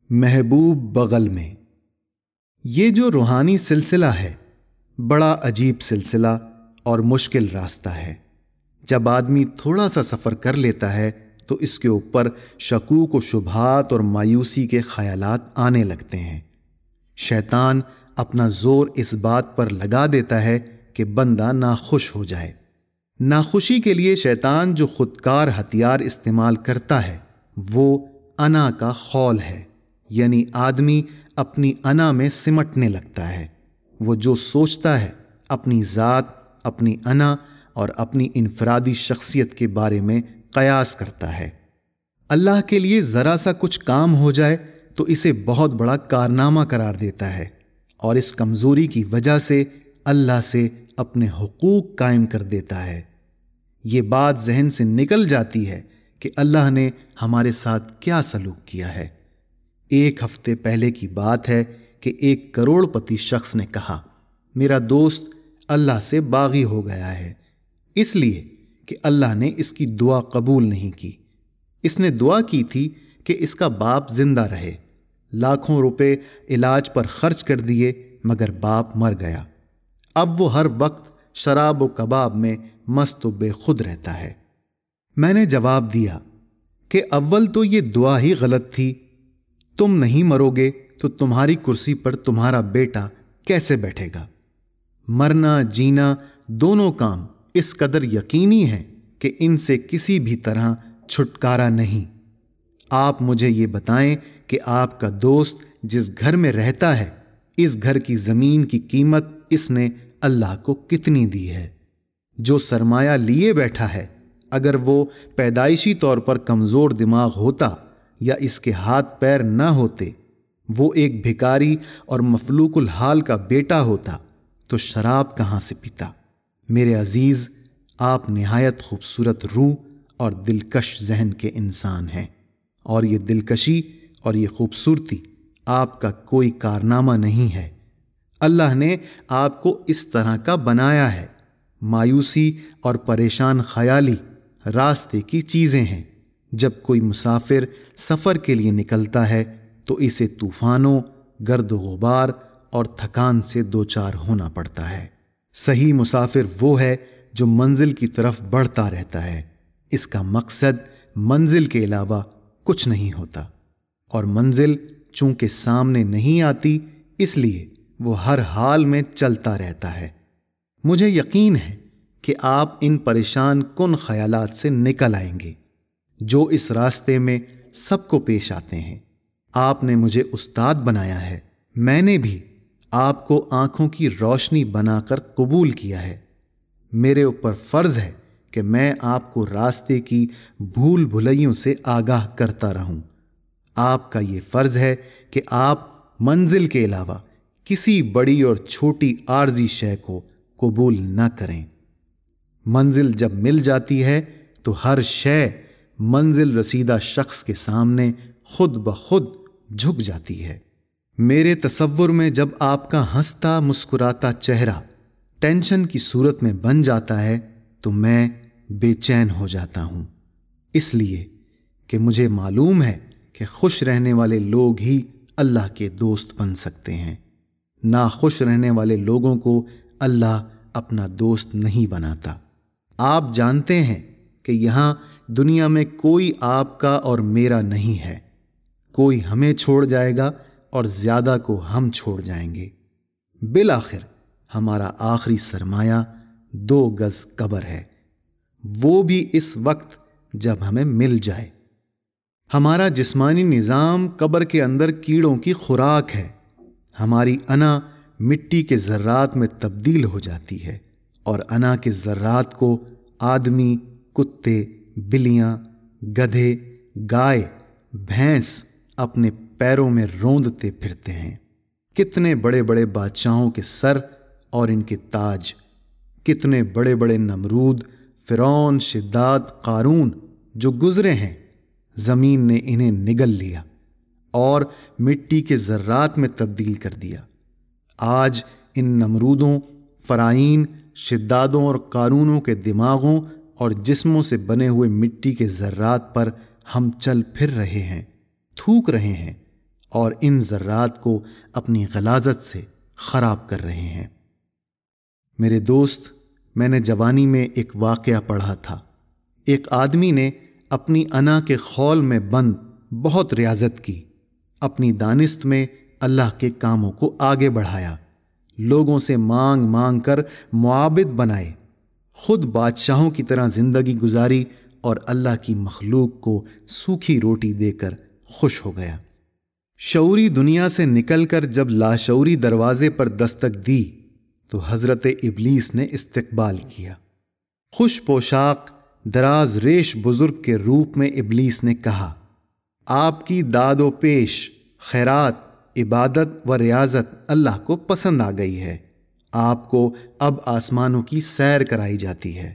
محبوب بغل میں۔ یہ جو روحانی سلسلہ ہے بڑا عجیب سلسلہ اور مشکل راستہ ہے۔ جب آدمی تھوڑا سا سفر کر لیتا ہے تو اس کے اوپر شکوک و شبہات اور مایوسی کے خیالات آنے لگتے ہیں۔ شیطان اپنا زور اس بات پر لگا دیتا ہے کہ بندہ ناخوش ہو جائے۔ ناخوشی کے لیے شیطان جو خودکار ہتھیار استعمال کرتا ہے وہ انا کا خول ہے، یعنی آدمی اپنی انا میں سمٹنے لگتا ہے۔ وہ جو سوچتا ہے اپنی ذات، اپنی انا اور اپنی انفرادی شخصیت کے بارے میں قیاس کرتا ہے۔ اللہ کے لیے ذرا سا کچھ کام ہو جائے تو اسے بہت بڑا کارنامہ قرار دیتا ہے، اور اس کمزوری کی وجہ سے اللہ سے اپنے حقوق قائم کر دیتا ہے۔ یہ بات ذہن سے نکل جاتی ہے کہ اللہ نے ہمارے ساتھ کیا سلوک کیا ہے۔ ایک ہفتے پہلے کی بات ہے کہ ایک کروڑ پتی شخص نے کہا، میرا دوست اللہ سے باغی ہو گیا ہے، اس لیے کہ اللہ نے اس کی دعا قبول نہیں کی۔ اس نے دعا کی تھی کہ اس کا باپ زندہ رہے، لاکھوں روپے علاج پر خرچ کر دیے مگر باپ مر گیا۔ اب وہ ہر وقت شراب و کباب میں مست و بے خود رہتا ہے۔ میں نے جواب دیا کہ اول تو یہ دعا ہی غلط تھی۔ تم نہیں مرو گے تو تمہاری کرسی پر تمہارا بیٹا کیسے بیٹھے گا؟ مرنا جینا دونوں کام اس قدر یقینی ہیں کہ ان سے کسی بھی طرح چھٹکارا نہیں۔ آپ مجھے یہ بتائیں کہ آپ کا دوست جس گھر میں رہتا ہے، اس گھر کی زمین کی قیمت اس نے اللہ کو کتنی دی ہے؟ جو سرمایہ لیے بیٹھا ہے، اگر وہ پیدائشی طور پر کمزور دماغ ہوتا یا اس کے ہاتھ پیر نہ ہوتے، وہ ایک بھکاری اور مفلوق الحال کا بیٹا ہوتا تو شراب کہاں سے پیتا؟ میرے عزیز، آپ نہایت خوبصورت روح اور دلکش ذہن کے انسان ہیں، اور یہ دلکشی اور یہ خوبصورتی آپ کا کوئی کارنامہ نہیں ہے۔ اللہ نے آپ کو اس طرح کا بنایا ہے۔ مایوسی اور پریشان خیالی راستے کی چیزیں ہیں۔ جب کوئی مسافر سفر کے لیے نکلتا ہے تو اسے طوفانوں، گرد و غبار اور تھکان سے دوچار ہونا پڑتا ہے۔ صحیح مسافر وہ ہے جو منزل کی طرف بڑھتا رہتا ہے۔ اس کا مقصد منزل کے علاوہ کچھ نہیں ہوتا، اور منزل چونکہ سامنے نہیں آتی اس لیے وہ ہر حال میں چلتا رہتا ہے۔ مجھے یقین ہے کہ آپ ان پریشان کن خیالات سے نکل آئیں گے جو اس راستے میں سب کو پیش آتے ہیں۔ آپ نے مجھے استاد بنایا ہے، میں نے بھی آپ کو آنکھوں کی روشنی بنا کر قبول کیا ہے۔ میرے اوپر فرض ہے کہ میں آپ کو راستے کی بھول بھلائیوں سے آگاہ کرتا رہوں۔ آپ کا یہ فرض ہے کہ آپ منزل کے علاوہ کسی بڑی اور چھوٹی عارضی شے کو قبول نہ کریں۔ منزل جب مل جاتی ہے تو ہر شے منزل رسیدہ شخص کے سامنے خود بخود جھک جاتی ہے۔ میرے تصور میں جب آپ کا ہنستا مسکراتا چہرہ ٹینشن کی صورت میں بن جاتا ہے تو میں بے چین ہو جاتا ہوں، اس لیے کہ مجھے معلوم ہے کہ خوش رہنے والے لوگ ہی اللہ کے دوست بن سکتے ہیں۔ ناخوش رہنے والے لوگوں کو اللہ اپنا دوست نہیں بناتا۔ آپ جانتے ہیں کہ یہاں دنیا میں کوئی آپ کا اور میرا نہیں ہے۔ کوئی ہمیں چھوڑ جائے گا اور زیادہ کو ہم چھوڑ جائیں گے۔ بالآخر ہمارا آخری سرمایہ 2 گز قبر ہے، وہ بھی اس وقت جب ہمیں مل جائے۔ ہمارا جسمانی نظام قبر کے اندر کیڑوں کی خوراک ہے۔ ہماری انا مٹی کے ذرات میں تبدیل ہو جاتی ہے، اور انا کے ذرات کو آدمی، کتے، بلیاں، گدھے، گائے، بھینس اپنے پیروں میں روندتے پھرتے ہیں۔ کتنے بڑے بڑے بادشاہوں کے سر اور ان کے تاج، کتنے بڑے بڑے نمرود، فرعون، شداد، قارون جو گزرے ہیں، زمین نے انہیں نگل لیا اور مٹی کے ذرات میں تبدیل کر دیا۔ آج ان نمرودوں، فرعین، شدادوں اور قارونوں کے دماغوں اور جسموں سے بنے ہوئے مٹی کے ذرات پر ہم چل پھر رہے ہیں، تھوک رہے ہیں، اور ان ذرات کو اپنی غلاظت سے خراب کر رہے ہیں۔ میرے دوست، میں نے جوانی میں ایک واقعہ پڑھا تھا۔ ایک آدمی نے اپنی انا کے خول میں بند بہت ریاضت کی، اپنی دانست میں اللہ کے کاموں کو آگے بڑھایا، لوگوں سے مانگ مانگ کر معابد بنائے، خود بادشاہوں کی طرح زندگی گزاری اور اللہ کی مخلوق کو سوکھی روٹی دے کر خوش ہو گیا۔ شعوری دنیا سے نکل کر جب لاشعوری دروازے پر دستک دی تو حضرت ابلیس نے استقبال کیا۔ خوش پوشاک دراز ریش بزرگ کے روپ میں ابلیس نے کہا، آپ کی داد و پیش، خیرات، عبادت و ریاضت اللہ کو پسند آ گئی ہے، آپ کو اب آسمانوں کی سیر کرائی جاتی ہے۔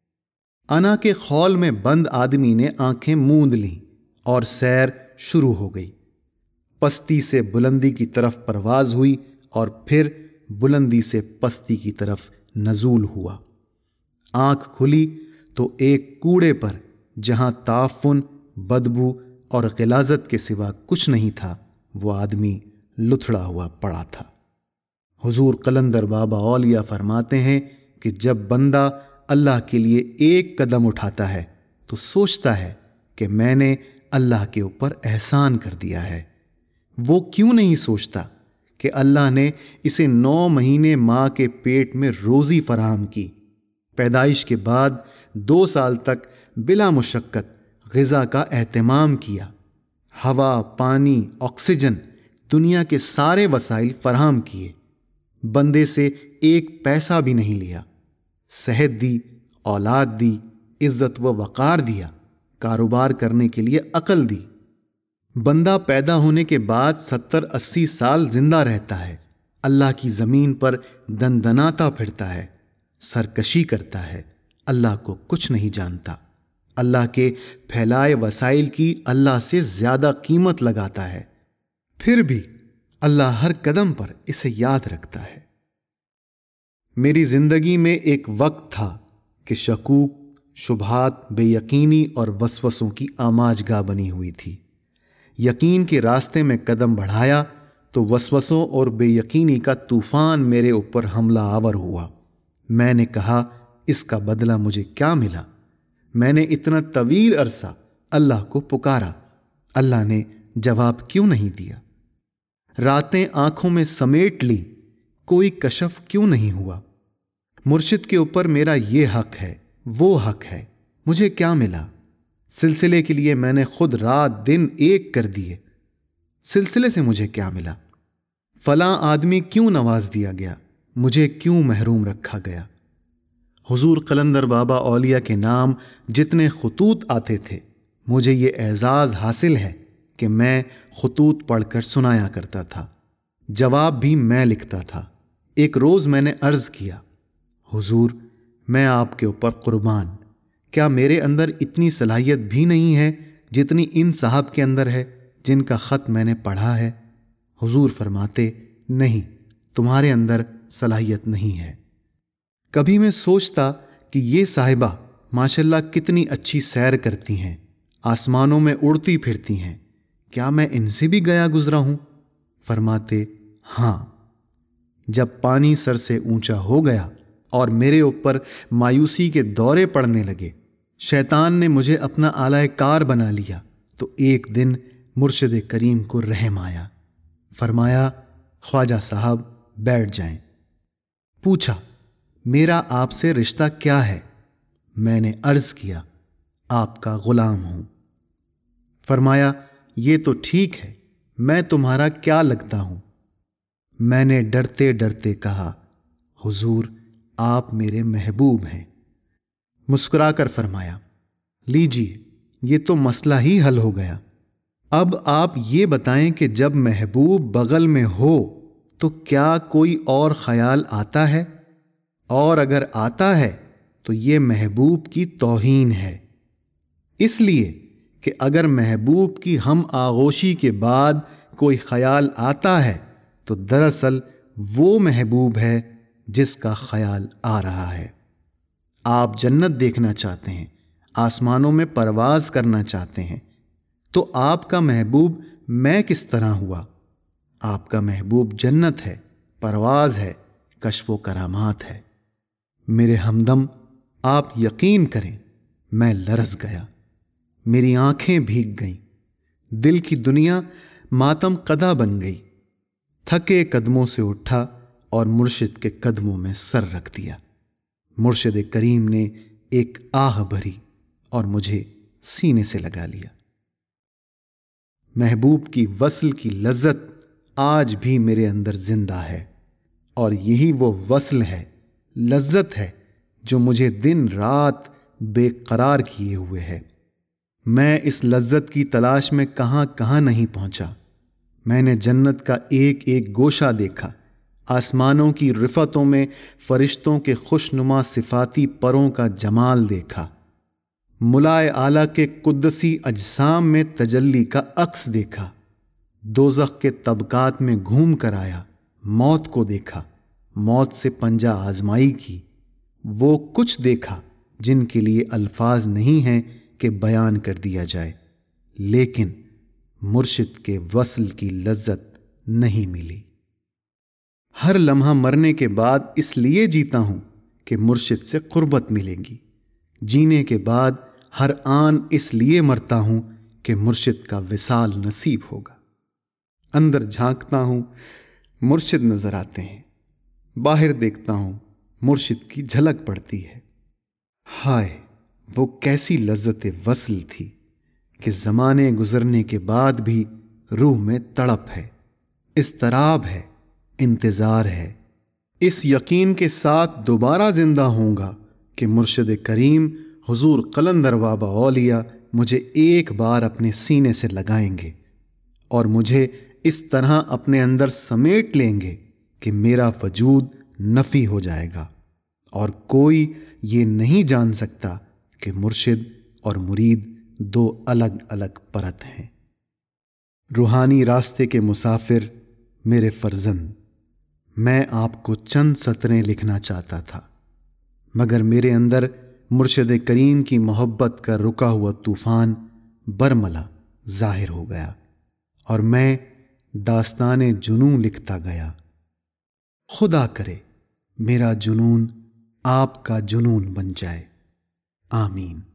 انا کے خول میں بند آدمی نے آنکھیں موند لیں اور سیر شروع ہو گئی۔ پستی سے بلندی کی طرف پرواز ہوئی اور پھر بلندی سے پستی کی طرف نزول ہوا۔ آنکھ کھلی تو ایک کوڑے پر جہاں تعفن، بدبو اور غلاظت کے سوا کچھ نہیں تھا، وہ آدمی لتھڑا ہوا پڑا تھا۔ حضور قلندر بابا اولیاء فرماتے ہیں کہ جب بندہ اللہ کے لیے ایک قدم اٹھاتا ہے تو سوچتا ہے کہ میں نے اللہ کے اوپر احسان کر دیا ہے۔ وہ کیوں نہیں سوچتا کہ اللہ نے اسے 9 مہینے ماں کے پیٹ میں روزی فراہم کی، پیدائش کے بعد 2 سال تک بلا مشقت غذا کا اہتمام کیا، ہوا، پانی، آکسیجن، دنیا کے سارے وسائل فراہم کیے، بندے سے ایک پیسہ بھی نہیں لیا، صحت دی، اولاد دی، عزت و وقار دیا، کاروبار کرنے کے لیے عقل دی۔ بندہ پیدا ہونے کے بعد 70-80 سال زندہ رہتا ہے، اللہ کی زمین پر دندناتا پھرتا ہے، سرکشی کرتا ہے، اللہ کو کچھ نہیں جانتا، اللہ کے پھیلائے وسائل کی اللہ سے زیادہ قیمت لگاتا ہے، پھر بھی اللہ ہر قدم پر اسے یاد رکھتا ہے۔ میری زندگی میں ایک وقت تھا کہ شکوک، شبہات، بے یقینی اور وسوسوں کی آماج گاہ بنی ہوئی تھی۔ یقین کے راستے میں قدم بڑھایا تو وسوسوں اور بے یقینی کا طوفان میرے اوپر حملہ آور ہوا۔ میں نے کہا، اس کا بدلہ مجھے کیا ملا؟ میں نے اتنا طویل عرصہ اللہ کو پکارا، اللہ نے جواب کیوں نہیں دیا؟ راتیں آنکھوں میں سمیٹ لی، کوئی کشف کیوں نہیں ہوا؟ مرشد کے اوپر میرا یہ حق ہے، وہ حق ہے، مجھے کیا ملا؟ سلسلے کے لیے میں نے خود رات دن ایک کر دیے، سلسلے سے مجھے کیا ملا؟ فلاں آدمی کیوں نواز دیا گیا، مجھے کیوں محروم رکھا گیا؟ حضور قلندر بابا اولیاء کے نام جتنے خطوط آتے تھے، مجھے یہ اعزاز حاصل ہے کہ میں خطوط پڑھ کر سنایا کرتا تھا، جواب بھی میں لکھتا تھا۔ ایک روز میں نے عرض کیا، حضور میں آپ کے اوپر قربان، کیا میرے اندر اتنی صلاحیت بھی نہیں ہے جتنی ان صاحب کے اندر ہے جن کا خط میں نے پڑھا ہے؟ حضور فرماتے، نہیں، تمہارے اندر صلاحیت نہیں ہے۔ کبھی میں سوچتا کہ یہ صاحبہ ماشاءاللہ کتنی اچھی سیر کرتی ہیں، آسمانوں میں اڑتی پھرتی ہیں، کیا میں ان سے بھی گیا گزرا ہوں؟ فرماتے، ہاں۔ جب پانی سر سے اونچا ہو گیا اور میرے اوپر مایوسی کے دورے پڑنے لگے، شیطان نے مجھے اپنا آلہ کار بنا لیا، تو ایک دن مرشد کریم کو رحم آیا، فرمایا، خواجہ صاحب بیٹھ جائیں۔ پوچھا، میرا آپ سے رشتہ کیا ہے؟ میں نے عرض کیا، آپ کا غلام ہوں۔ فرمایا، یہ تو ٹھیک ہے، میں تمہارا کیا لگتا ہوں؟ میں نے ڈرتے ڈرتے کہا، حضور آپ میرے محبوب ہیں۔ مسکرا کر فرمایا، لیجیے، یہ تو مسئلہ ہی حل ہو گیا۔ اب آپ یہ بتائیں کہ جب محبوب بغل میں ہو تو کیا کوئی اور خیال آتا ہے؟ اور اگر آتا ہے تو یہ محبوب کی توہین ہے، اس لیے کہ اگر محبوب کی ہم آغوشی کے بعد کوئی خیال آتا ہے تو دراصل وہ محبوب ہے جس کا خیال آ رہا ہے۔ آپ جنت دیکھنا چاہتے ہیں، آسمانوں میں پرواز کرنا چاہتے ہیں، تو آپ کا محبوب میں کس طرح ہوا؟ آپ کا محبوب جنت ہے، پرواز ہے، کشف و کرامات ہے۔ میرے ہمدم آپ یقین کریں، میں لرز گیا، میری آنکھیں بھیگ گئیں، دل کی دنیا ماتم قدا بن گئی۔ تھکے قدموں سے اٹھا اور مرشد کے قدموں میں سر رکھ دیا۔ مرشد کریم نے ایک آہ بھری اور مجھے سینے سے لگا لیا۔ محبوب کی وصل کی لذت آج بھی میرے اندر زندہ ہے، اور یہی وہ وصل ہے، لذت ہے جو مجھے دن رات بے قرار کیے ہوئے ہے۔ میں اس لذت کی تلاش میں کہاں کہاں نہیں پہنچا۔ میں نے جنت کا ایک ایک گوشہ دیکھا، آسمانوں کی رفتوں میں فرشتوں کے خوشنما صفاتی پروں کا جمال دیکھا، ملائے اعلیٰ کے قدسی اجسام میں تجلی کا عکس دیکھا، دوزخ کے طبقات میں گھوم کر آیا، موت کو دیکھا، موت سے پنجہ آزمائی کی، وہ کچھ دیکھا جن کے لیے الفاظ نہیں ہیں کہ بیان کر دیا جائے، لیکن مرشد کے وصل کی لذت نہیں ملی۔ ہر لمحہ مرنے کے بعد اس لیے جیتا ہوں کہ مرشد سے قربت ملے گی، جینے کے بعد ہر آن اس لیے مرتا ہوں کہ مرشد کا وصال نصیب ہوگا۔ اندر جھانکتا ہوں، مرشد نظر آتے ہیں، باہر دیکھتا ہوں، مرشد کی جھلک پڑتی ہے۔ ہائے، وہ کیسی لذت وصل تھی کہ زمانے گزرنے کے بعد بھی روح میں تڑپ ہے، اضطراب ہے، انتظار ہے، اس یقین کے ساتھ دوبارہ زندہ ہوں گا کہ مرشد کریم حضور قلندر بابا اولیاء مجھے ایک بار اپنے سینے سے لگائیں گے اور مجھے اس طرح اپنے اندر سمیٹ لیں گے کہ میرا وجود نفی ہو جائے گا، اور کوئی یہ نہیں جان سکتا کہ مرشد اور مرید دو الگ الگ پرت ہیں۔ روحانی راستے کے مسافر، میرے فرزند، میں آپ کو چند سطریں لکھنا چاہتا تھا، مگر میرے اندر مرشد کریم کی محبت کا رکا ہوا طوفان برملا ظاہر ہو گیا، اور میں داستان جنون لکھتا گیا۔ خدا کرے میرا جنون آپ کا جنون بن جائے، آمین۔